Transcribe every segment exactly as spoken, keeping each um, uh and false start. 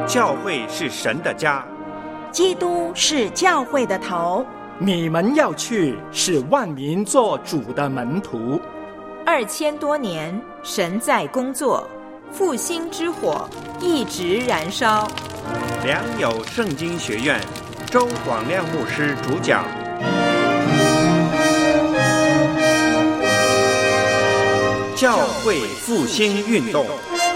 教会是神的家， 基督是教会的头， 你们要去，使万民做主的门徒。 二千多年，神在工作，复兴之火一直燃烧。 良友圣经学院周广亮牧师主讲。教会复兴运动。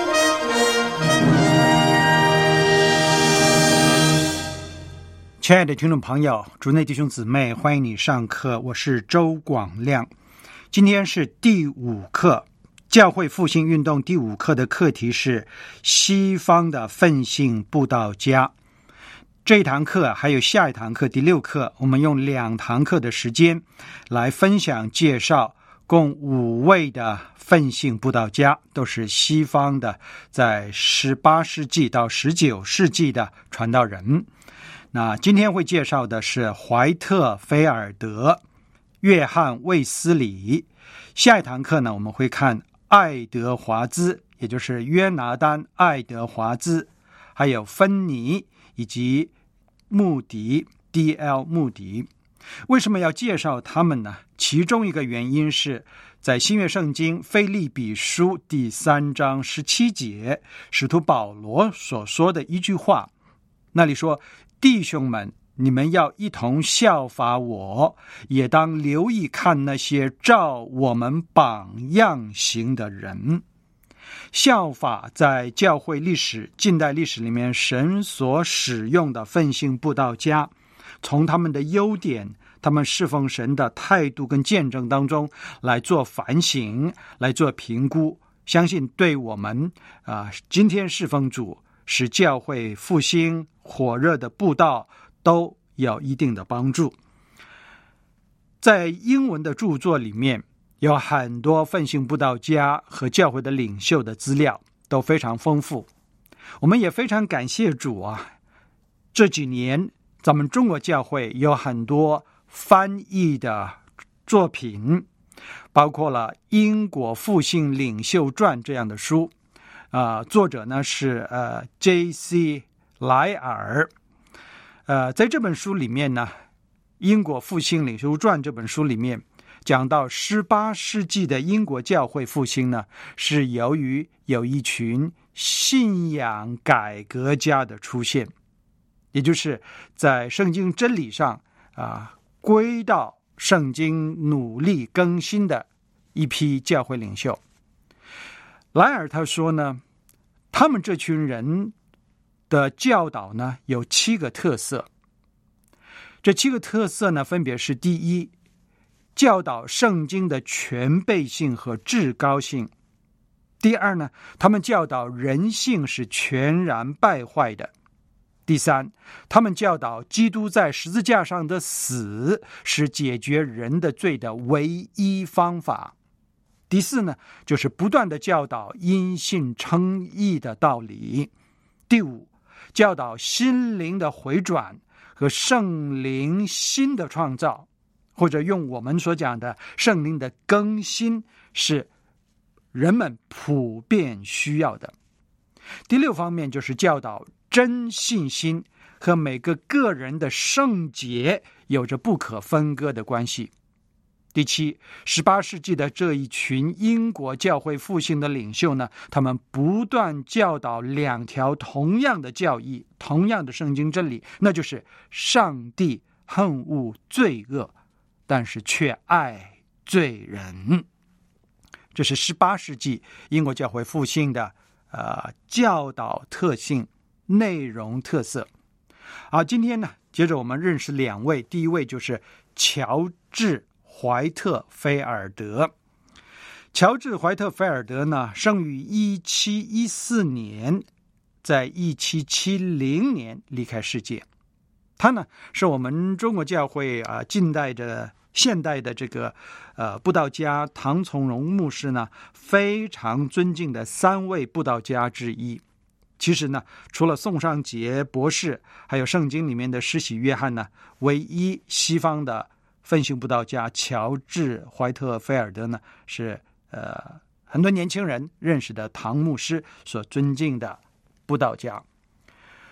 亲爱的听众朋友，主内弟兄姊妹，欢迎你上课，我是周广亮。今天是第五课，教会复兴运动第五课的课题是西方的奋兴布道家。这一堂课还有下一堂课第六课，我们用两堂课的时间来分享介绍共五位的奋兴布道家，都是西方的，在十八世纪到十九世纪的传道人。那今天会介绍的是怀特菲尔德、约翰卫斯理。下一堂课呢，我们会看爱德华兹，也就是约拿丹·爱德华兹，还有芬尼以及穆迪 D L 穆迪。为什么要介绍他们呢？其中一个原因是在新约圣经腓立比书第三章十七节，使徒保罗所说的一句话，那里说，弟兄们，你们要一同效法我，也当留意看那些照我们榜样行的人。效法在教会历史、近代历史里面神所使用的奋兴布道家，从他们的优点、他们侍奉神的态度跟见证当中来做反省，来做评估，相信对我们啊、呃，今天侍奉主，使教会复兴火热的布道都有一定的帮助。在英文的著作里面有很多奋兴布道家和教会的领袖的资料，都非常丰富。我们也非常感谢主啊，这几年咱们中国教会有很多翻译的作品，包括了《英国复兴领袖传》这样的书，呃、作者呢是呃 J C 莱尔。呃，在这本书里面呢，《英国复兴领袖传》这本书里面讲到十八世纪的英国教会复兴呢，是由于有一群信仰改革家的出现，也就是在圣经真理上啊，归到圣经努力更新的一批教会领袖。莱尔他说呢，他们这群人的教导呢有七个特色。这七个特色呢，分别是：第一，教导圣经的全备性和至高性；第二呢，他们教导人性是全然败坏的；第三，他们教导基督在十字架上的死是解决人的罪的唯一方法；第四呢，就是不断的教导因信称义的道理；第五，教导心灵的回转和圣灵新的创造，或者用我们所讲的圣灵的更新，是人们普遍需要的。第六方面就是教导真信心和每个个人的圣洁有着不可分割的关系。第七，十八世纪的这一群英国教会复兴的领袖呢，他们不断教导两条同样的教义，同样的圣经真理，那就是上帝恨恶罪恶，但是却爱罪人。这是十八世纪英国教会复兴的呃教导特性、内容特色。好，今天呢，接着我们认识两位，第一位就是乔治怀特菲尔德。乔治怀特菲尔德呢，生于一七一四年，在一七七零年离开世界。他呢，是我们中国教会啊、呃、近代的现代的这个呃布道家唐从容牧师呢非常尊敬的三位布道家之一。其实呢，除了宋尚节博士，还有圣经里面的施洗约翰呢，唯一西方的奋兴布道家乔治怀特菲尔德呢，是呃很多年轻人认识的唐牧师所尊敬的布道家。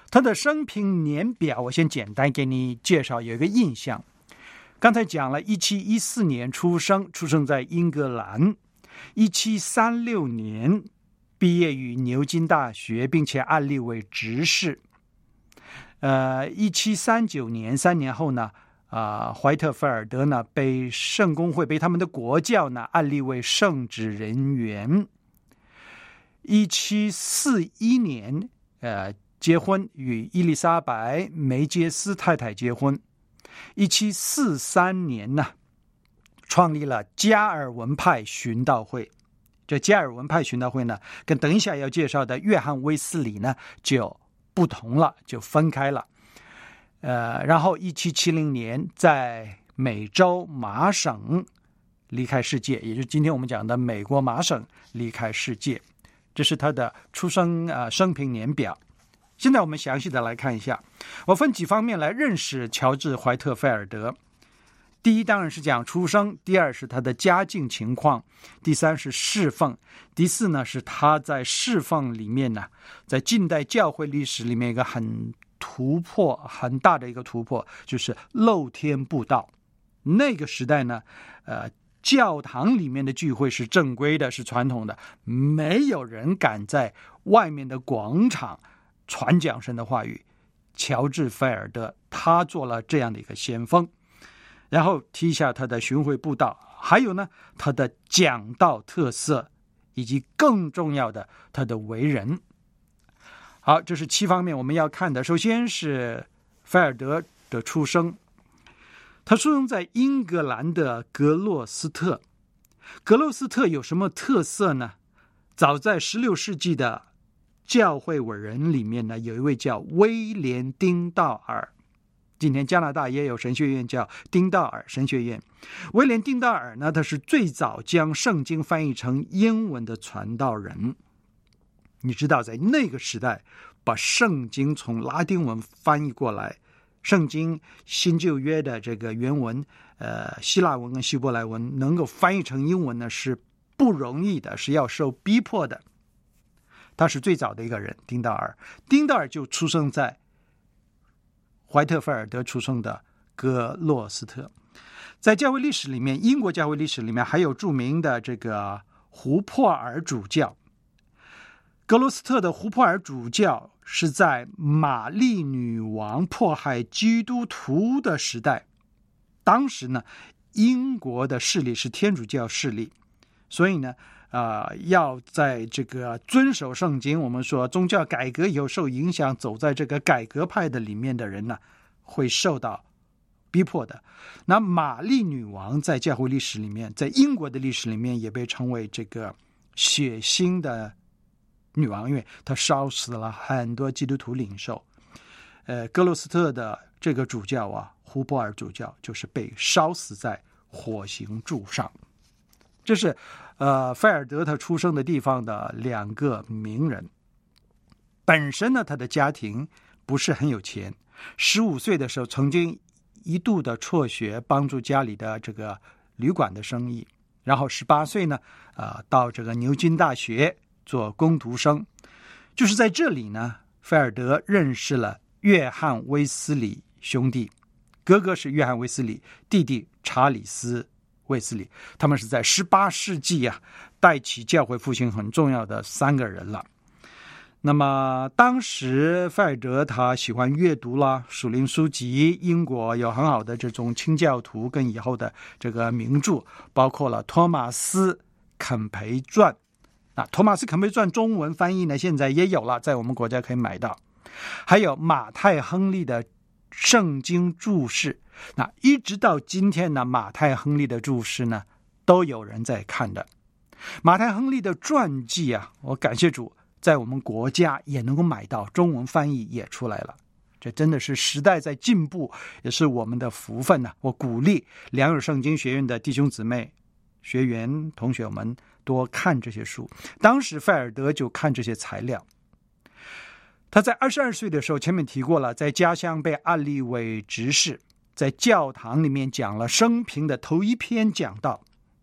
他的生平年表我先简单给你介绍，有一个印象。刚才讲了一七一四年出生，出生在英格兰。一七三六年毕业于牛津大学，并且按立为执事。呃，一七三九年，三年后呢，啊、呃，怀特菲尔德呢被圣公会被他们的国教呢按立为圣职人员。一七四一年，呃，结婚，与伊丽莎白梅杰斯太太结婚。一七四三年呢，创立了加尔文派寻道会。这加尔文派寻道会呢，跟等一下要介绍的约翰威斯理呢就不同了，就分开了。呃，然后一七七零年在美洲麻省离开世界，也就是今天我们讲的美国麻省离开世界。这是他的出生呃生平年表。现在我们详细的来看一下，我分几方面来认识乔治·怀特菲尔德。第一当然是讲出生，第二是他的家境情况，第三是侍奉，第四呢是他在侍奉里面呢，在近代教会历史里面一个很突破很大的一个突破，就是露天布道。那个时代呢，呃，教堂里面的聚会是正规的，是传统的，没有人敢在外面的广场传讲神的话语。乔治·菲尔德他做了这样的一个先锋。然后提一下他的巡回布道，还有呢他的讲道特色，以及更重要的他的为人。好，这是七方面我们要看的。首先是菲尔德的出生，他出生在英格兰的格洛斯特。格洛斯特有什么特色呢？早在十六世纪的教会伟人里面呢，有一位叫威廉·丁道尔。今天加拿大也有神学院叫丁道尔神学院。威廉·丁道尔呢，他是最早将圣经翻译成英文的传道人。你知道在那个时代把圣经从拉丁文翻译过来，圣经新旧约的这个原文呃，希腊文跟希伯来文能够翻译成英文呢是不容易的，是要受逼迫的。他是最早的一个人，丁道尔。丁道尔就出生在怀特菲尔德出生的格洛斯特。在教会历史里面，英国教会历史里面还有著名的这个胡珀尔主教。格洛斯特的胡珀尔主教是在玛丽女王迫害基督徒的时代，当时呢英国的势力是天主教势力，所以呢呃，要在这个遵守圣经，我们说宗教改革以后受影响，走在这个改革派的里面的人呢，会受到逼迫的。那玛丽女王在教会历史里面，在英国的历史里面也被称为这个血腥的女王，因为她烧死了很多基督徒领袖。呃，格洛斯特的这个主教啊，胡珀尔主教就是被烧死在火刑柱上。这是呃，菲尔德他出生的地方的两个名人。本身呢，他的家庭不是很有钱，十五岁的时候曾经一度的辍学，帮助家里的这个旅馆的生意。然后十八岁呢，呃，到这个牛津大学做工读生。就是在这里呢，菲尔德认识了约翰威斯理兄弟，哥哥是约翰威斯理，弟弟查理斯卫斯理，他们是在十八世纪啊带起教会复兴很重要的三个人了。那么当时菲尔德他喜欢阅读啦，属灵书籍，英国有很好的这种清教徒跟以后的这个名著，包括了托马斯肯培传。那托马斯肯培传中文翻译呢，现在也有了，在我们国家可以买到。还有马太亨利的圣经注释，那一直到今天呢，马太亨利的注释呢都有人在看的。马太亨利的传记啊，我感谢主在我们国家也能够买到，中文翻译也出来了。这真的是时代在进步，也是我们的福分呢、啊。我鼓励良友圣经学院的弟兄姊妹、学员、同学们多看这些书。当时菲尔德就看这些材料。他在二十二岁的时候，前面提过了，在家乡被按立为执事，在教堂里面讲了生平的头一篇讲道，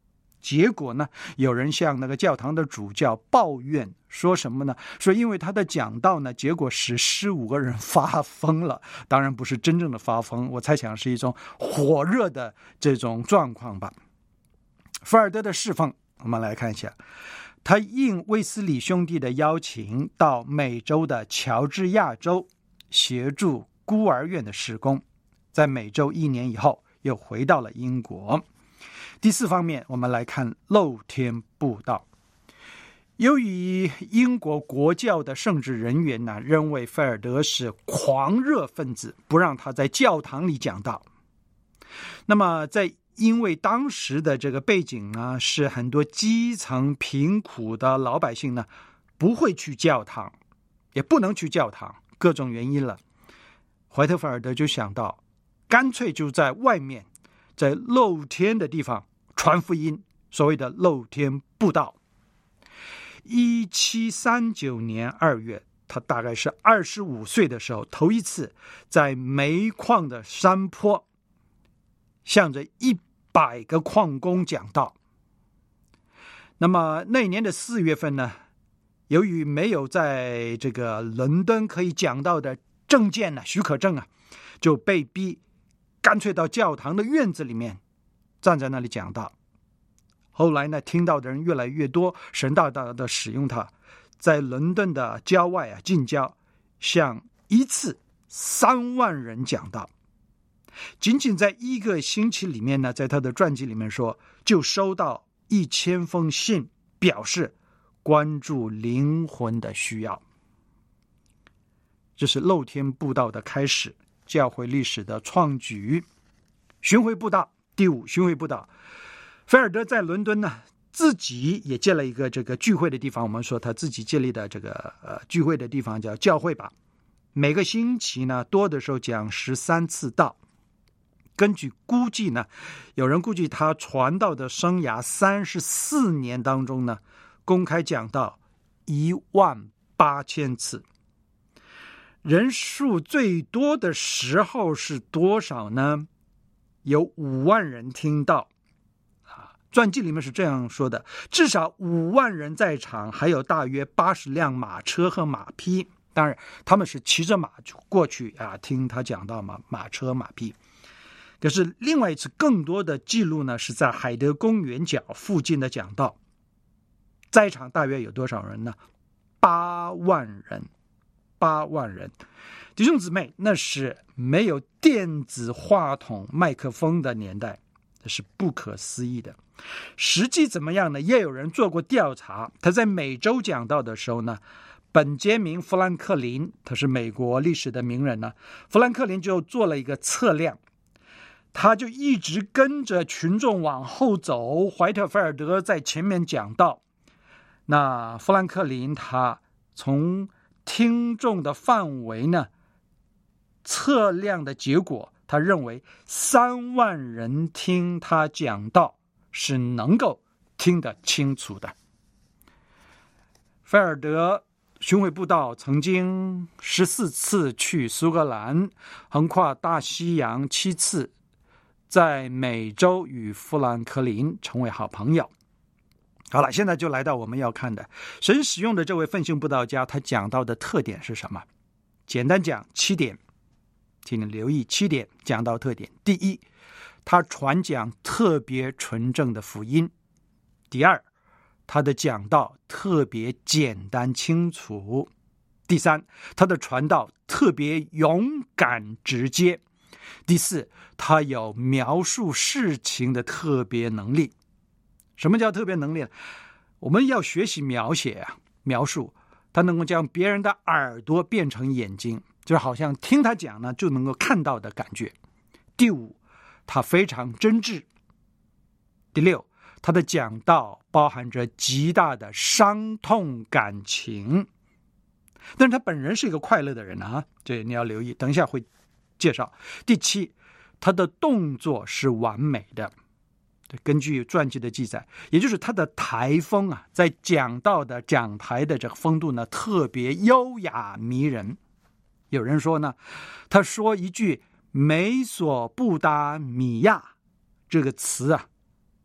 结果呢，有人向那个教堂的主教抱怨，说什么呢？说因为他的讲道呢，结果使十五个人发疯了。当然不是真正的发疯，我猜想是一种火热的这种状况吧。福尔德的侍奉，我们来看一下，他应卫斯理兄弟的邀请，到美洲的乔治亚州协助孤儿院的事工，在美洲一年以后又回到了英国。第四方面，我们来看露天布道。由于英国国教的圣职人员呢，认为菲尔德是狂热分子，不让他在教堂里讲道。那么在因为当时的这个背景呢，是很多基层贫苦的老百姓呢不会去教堂，也不能去教堂，各种原因了。怀特菲尔德就想到，干脆就在外面，在露天的地方传福音，所谓的露天布道。一七三九年二月，他大概是二十五岁的时候，头一次在煤矿的山坡向着一百个矿工讲道。那么那年的四月份呢，由于没有在这个伦敦可以讲道的证件呢、许可证啊，就被逼干脆到教堂的院子里面站在那里讲道。后来呢，听到的人越来越多，神大大的使用它，在伦敦的郊外啊，近郊向一次三万人讲道。仅仅在一个星期里面呢，在他的传记里面说，就收到一千封信，表示关注灵魂的需要。这是露天布道的开始，教会历史的创举。巡回布道，第五，巡回布道。菲尔德在伦敦呢，自己也建了一个这个聚会的地方，我们说他自己建立的这个呃聚会的地方叫教会吧。每个星期呢，多的时候讲十三次道。根据估计呢，有人估计他传道的生涯三十四年当中呢，公开讲道一万八千次。人数最多的时候是多少呢？有五万人听到。传记里面是这样说的，至少五万人在场，还有大约八十辆马车和马匹。当然他们是骑着马过去啊，听他讲到嘛，马车马匹。可是另外一次更多的记录呢，是在海德公园角附近的讲道，在场大约有多少人呢？八万人，八万人。弟兄姊妹，那是没有电子话筒麦克风的年代，这是不可思议的。实际怎么样呢？也有人做过调查。他在美洲讲道的时候呢，本杰明·富兰克林，他是美国历史的名人呢，富兰克林就做了一个测量，他就一直跟着群众往后走，怀特菲尔德在前面讲道。那富兰克林他从听众的范围呢测量的结果，他认为三万人听他讲道是能够听得清楚的。菲尔德巡回布道曾经十四次去苏格兰，横跨大西洋七次，在美洲与富兰克林成为好朋友。好了，现在就来到我们要看的神使用的这位奋兴布道家，他讲到的特点是什么？简单讲七点，请你留意七点讲到特点。第一，他传讲特别纯正的福音。第二，他的讲道特别简单清楚。第三，他的传道特别勇敢直接。第四，他有描述事情的特别能力。什么叫特别能力呢？我们要学习描写啊，描述，他能够将别人的耳朵变成眼睛，就好像听他讲呢就能够看到的感觉。第五，他非常真挚。第六，他的讲道包含着极大的伤痛感情，但是他本人是一个快乐的人啊，这你要留意，等一下会介绍。第七，他的动作是完美的，根据传记的记载，也就是他的台风啊，在讲道的讲台的这个风度呢，特别优雅迷人。有人说呢，他说一句美索不达米亚这个词啊，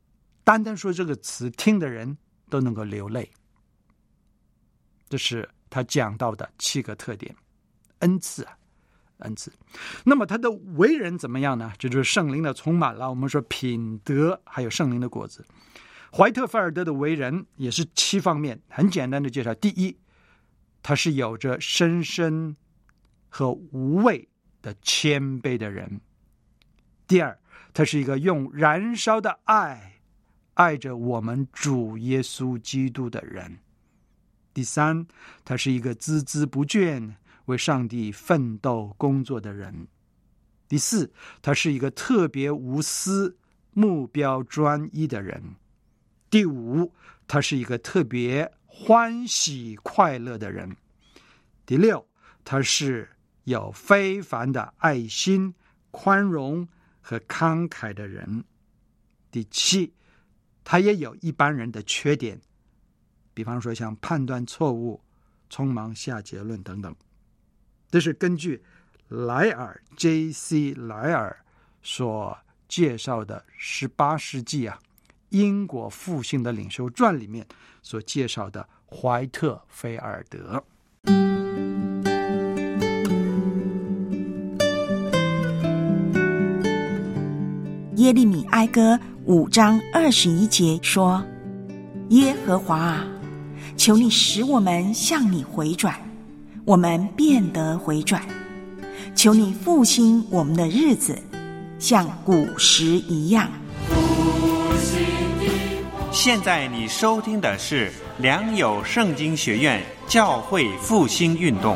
单单说这个词，听的人都能够流泪。这是他讲到的七个特点，恩赐啊，恩赐。那么他的为人怎么样呢？这就是圣灵的充满了。我们说品德，还有圣灵的果子。怀特菲尔德的为人也是七方面，很简单的介绍。第一，他是有着深深和无畏的谦卑的人。第二，他是一个用燃烧的爱爱着我们主耶稣基督的人。第三，他是一个孜孜不倦为上帝奋斗工作的人。第四，他是一个特别无私、目标专一的人。第五，他是一个特别欢喜快乐的人。第六，他是有非凡的爱心、宽容和慷慨的人。第七，他也有一般人的缺点，比方说像判断错误、匆忙下结论等等。这是根据莱尔 J C 莱尔所介绍的十八世纪啊英国复兴的领袖传里面所介绍的怀特菲尔德。 耶利米哀歌五章二十一节说：耶和华啊，求你使我们向你回转，我们变得回转。求你复兴我们的日子，像古时一样。 现在你收听的是良友圣经学院教会复兴运动。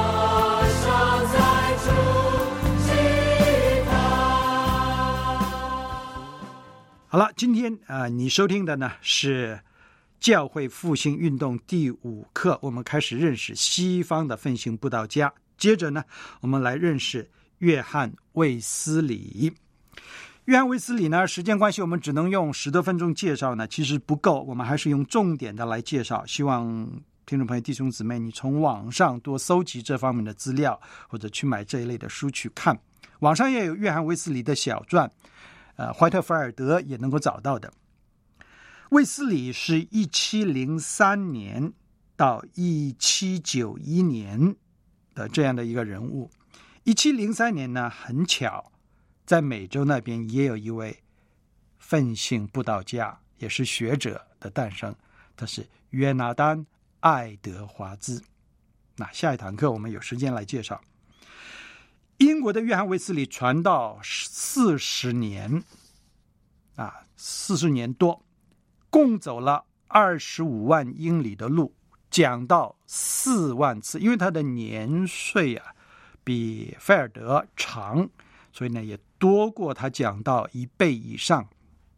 好了，今天呃，你收听的呢是教会复兴运动第五课，我们开始认识西方的奋兴布道家。接着呢，我们来认识约翰卫斯理。约翰卫斯理呢，时间关系我们只能用十多分钟介绍呢，其实不够，我们还是用重点的来介绍。希望听众朋友弟兄姊妹，你从网上多搜集这方面的资料，或者去买这一类的书去看。网上也有约翰卫斯理的小传，呃，怀特菲尔德也能够找到的。卫斯理是一七零三年到一七九一年的这样的一个人物。一七零三年呢，很巧，在美洲那边也有一位奋兴布道家，也是学者的诞生，他是约拿丹·爱德华兹。那下一堂课我们有时间来介绍。英国的约翰卫斯理传道四十年啊，四十年多，共走了二十五万英里的路，讲道四万次。因为他的年岁啊比菲尔德长，所以呢也多过他讲道一倍以上。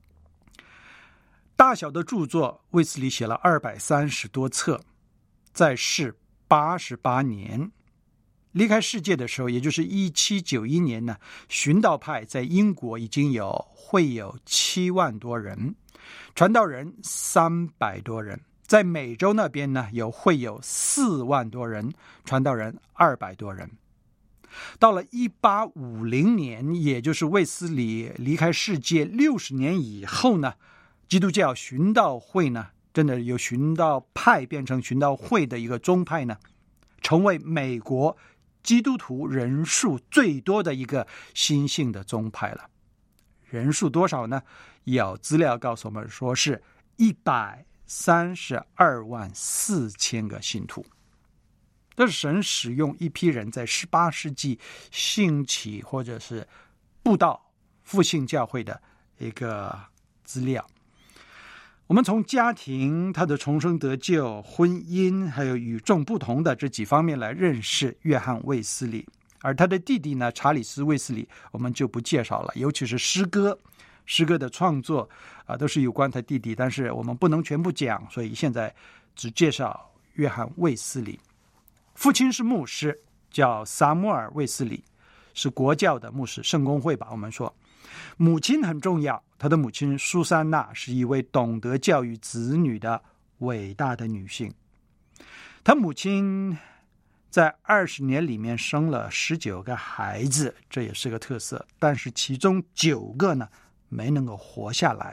大小的著作，卫斯理写了二百三十多册，在世八十八年。离开世界的时候，也就是一七九一年呢，寻道派在英国已经有会有七万多人，传道人三百多人。在美洲那边呢，有会有四万多人，传道人二百多人。到了一八五零年，也就是卫斯理离开世界六十年以后呢，基督教寻道会呢，真的由寻道派变成寻道会的一个宗派呢，成为美国基督徒人数最多的一个新兴的宗派了。人数多少呢？有资料告诉我们说是一百三十二万四千个信徒。这是神使用一批人在十八世纪兴起或者是布道复兴教会的一个资料。我们从家庭、他的重生得救、婚姻，还有与众不同的这几方面来认识约翰卫斯理。而他的弟弟呢，查理斯卫斯理，我们就不介绍了。尤其是诗歌，诗歌的创作啊、呃，都是有关他弟弟，但是我们不能全部讲，所以现在只介绍约翰卫斯理。父亲是牧师，叫撒母耳卫斯理，是国教的牧师，圣公会吧，我们说。母亲很重要，他的母亲苏珊娜是一位懂得教育子女的伟大的女性。他母亲在二十年里面生了十九个孩子，这也是个特色，但是其中九个呢没能够活下来，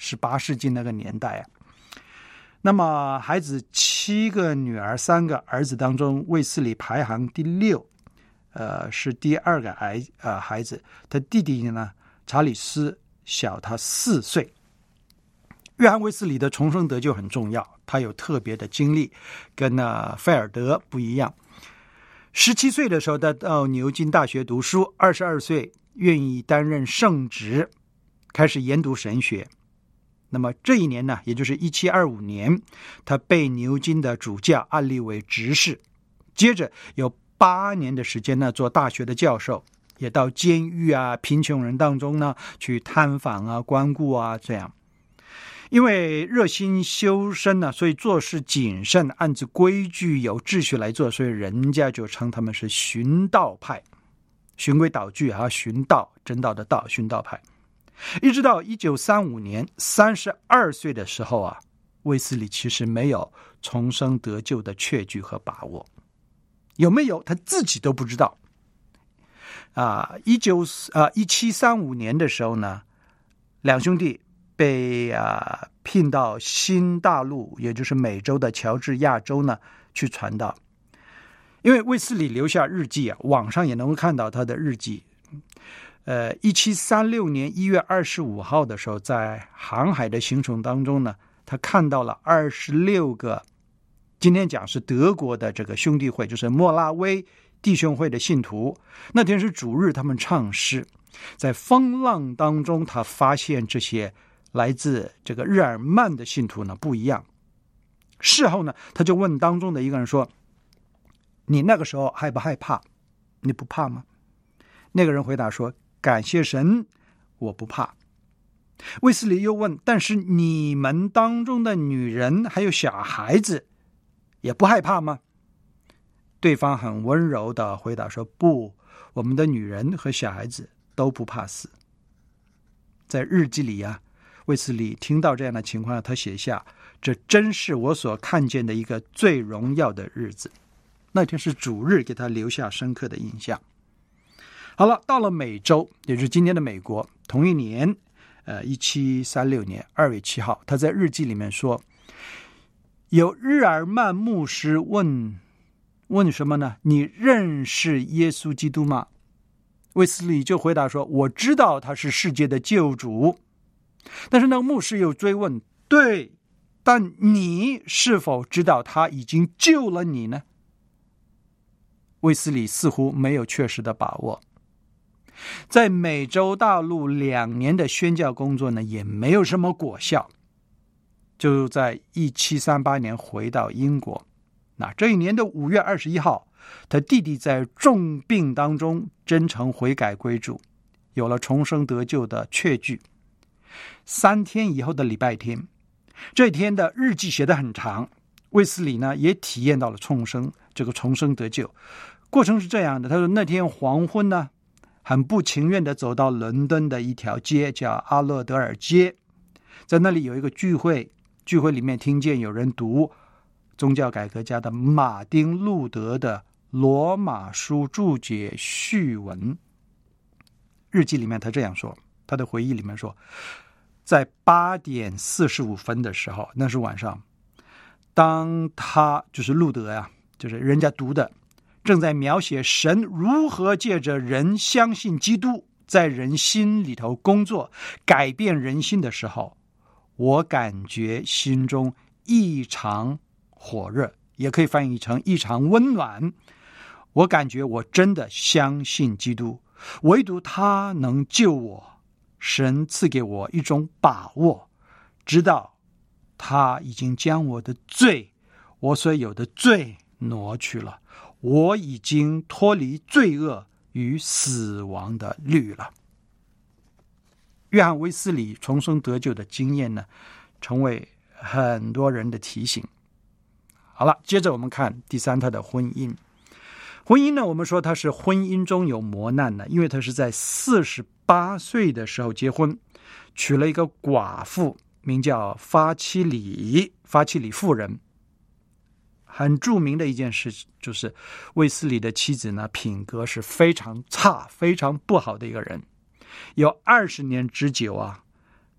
十八世纪那个年代啊。那么孩子七个女儿三个儿子当中，卫斯理排行第六，呃，是第二个孩呃孩子。他弟弟呢，查理斯小他四岁。约翰卫斯理的重生得救很重要，他有特别的经历，跟呢费尔德不一样。十七岁的时候，他到牛津大学读书，二十二岁愿意担任圣职，开始研读神学。那么这一年呢，也就是一七二五年，他被牛津的主教按立为执事，接着有八年的时间呢做大学的教授，也到监狱啊、贫穷人当中呢去探访啊、光顾啊，这样。因为热心修身呢，所以做事谨慎，按照规矩有秩序来做，所以人家就称他们是循道派。循规蹈矩啊，循道，真道的道，循道派。一直到一九三五年三十二岁的时候啊，卫斯理其实没有重生得救的确据和把握，有没有他自己都不知道。啊，一九啊一七三五年的时候呢，两兄弟被啊聘到新大陆，也就是美洲的乔治亚州呢去传道。因为卫斯理留下日记啊，网上也能够看到他的日记。呃，一七三六年一月二十五号的时候，在航海的行程当中呢，他看到了二十六个，今天讲是德国的这个兄弟会，就是莫拉威弟兄会的信徒。那天是主日，他们唱诗，在风浪当中，他发现这些来自这个日耳曼的信徒呢不一样。事后呢，他就问当中的一个人说：“你那个时候害不害怕？你不怕吗？”那个人回答说：“感谢神，我不怕。”卫斯理又问：“但是你们当中的女人还有小孩子也不害怕吗？”对方很温柔的回答说：“不，我们的女人和小孩子都不怕死。”在日记里啊，卫斯理听到这样的情况，他写下：“这真是我所看见的一个最荣耀的日子。”那天是主日，给他留下深刻的印象。好了，到了美洲，也就是今天的美国，同一年，呃，一七三六年二月七号，他在日记里面说，有日耳曼牧师问问什么呢？你认识耶稣基督吗？卫斯理就回答说：“我知道他是世界的救主。”但是那个牧师又追问：“对，但你是否知道他已经救了你呢？”卫斯理似乎没有确实的把握。在美洲大陆两年的宣教工作呢，也没有什么果效。就在一七三八年回到英国，那这一年的五月二十一号，他弟弟在重病当中真诚悔改归主，有了重生得救的确据。三天以后的礼拜天，这一天的日记写得很长，卫斯理呢也体验到了重生，这个重生得救过程是这样的。他说那天黄昏呢，很不情愿地走到伦敦的一条街，叫阿勒德尔街，在那里有一个聚会，聚会里面听见有人读宗教改革家的马丁路德的罗马书注解序文。日记里面他这样说，他的回忆里面说，在八点四十五分的时候，那是晚上，当他就是路德呀、啊，就是人家读的，正在描写神如何借着人相信基督，在人心里头工作，改变人心的时候，我感觉心中异常火热，也可以翻译成异常温暖。我感觉我真的相信基督，唯独他能救我。神赐给我一种把握，知道他已经将我的罪，我所有的罪挪去了，我已经脱离罪恶与死亡的律了。约翰·卫斯理重生得救的经验呢，成为很多人的提醒。好了，接着我们看第三，他的婚姻。婚姻呢，我们说他是婚姻中有磨难呢，因为他是在四十八岁的时候结婚，娶了一个寡妇，名叫发妻里，发妻里妇人。很著名的一件事就是卫斯理的妻子呢，品格是非常差、非常不好的一个人。有二十年之久啊，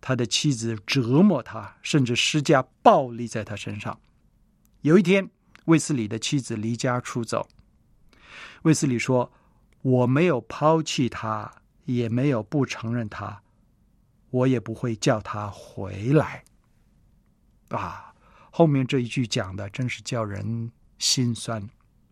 他的妻子折磨他，甚至施加暴力在他身上。有一天，卫斯理的妻子离家出走。卫斯理说：我没有抛弃他，也没有不承认他，我也不会叫他回来。啊，后面这一句讲的真是叫人心酸。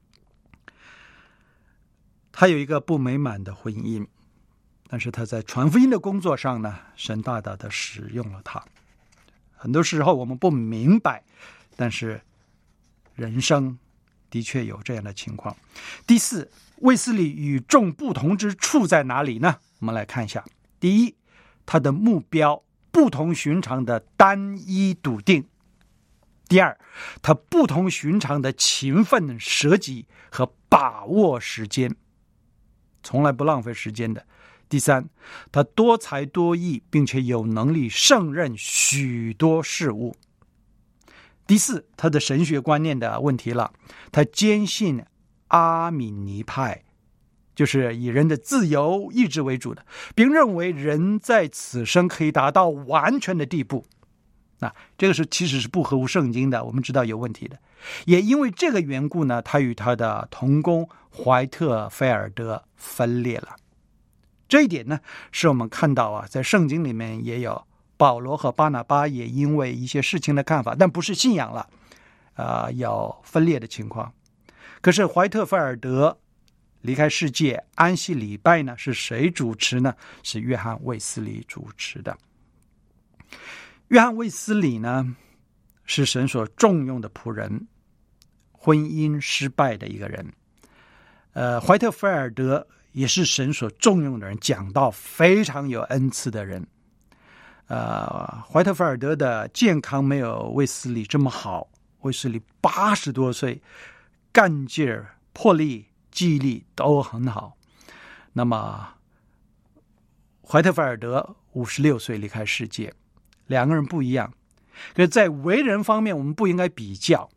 他有一个不美满的婚姻，但是他在传福音的工作上呢，神大大的使用了他。很多时候我们不明白，但是人生的确有这样的情况。第四，卫斯理与众不同之处在哪里呢？我们来看一下。第一，他的目标不同寻常的单一笃定。第二，他不同寻常的勤奋舍己和把握时间，从来不浪费时间的。第三，他多才多艺，并且有能力胜任许多事物。第四，他的神学观念的问题了。他坚信阿米尼派，就是以人的自由意志为主的，并认为人在此生可以达到完全的地步。那这个是其实是不合乎圣经的，我们知道有问题的。也因为这个缘故呢，他与他的同工怀特菲尔德分裂了。这一点呢，是我们看到啊，在圣经里面也有保罗和巴拿巴也因为一些事情的看法，但不是信仰了，呃，有分裂的情况。可是怀特菲尔德离开世界，安息礼拜呢，是谁主持呢？是约翰卫斯理主持的。约翰卫斯理呢，是神所重用的仆人，婚姻失败的一个人。呃，怀特菲尔德也是神所重用的人，讲道非常有恩赐的人。呃，怀特菲尔德的健康没有卫斯理这么好，卫斯理八十多岁，干劲儿、魄力、记忆力都很好。那么，怀特菲尔德五十六岁离开世界，两个人不一样。可是在为人方面，我们不应该比较。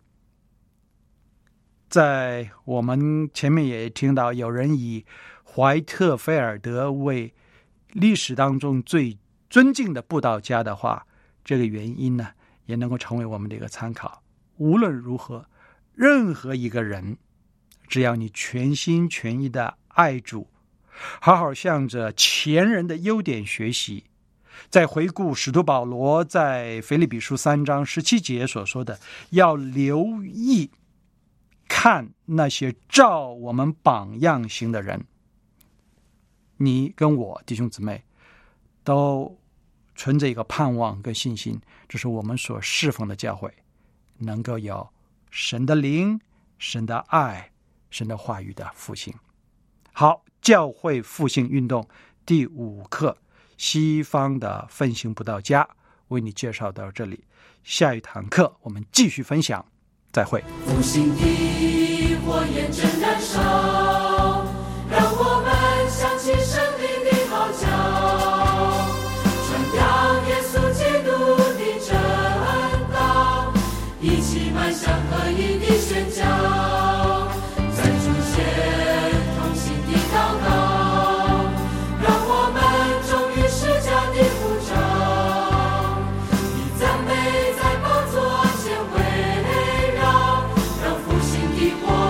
在我们前面也听到有人以怀特菲尔德为历史当中最尊敬的布道家的话，这个原因呢，也能够成为我们的一个参考。无论如何，任何一个人，只要你全心全意的爱主，好好向着前人的优点学习，再回顾使徒保罗在腓立比书三章十七节所说的，要留意看那些照我们榜样行的人，你跟我弟兄姊妹都存着一个盼望跟信心，这是我们所侍奉的教会能够有神的灵、神的爱、神的话语的复兴。好，教会复兴运动第五课，西方的奋兴布道家，为你介绍到这里。下一堂课我们继续分享，再会。 复兴的火焰正燃烧，让我们想起生命的号角，传扬耶稣基督的真道，一起迈向合一的宣教，在主前同心的祷告，让我们忠于释迦的呼召，以赞美在宝座前围绕，让复兴的火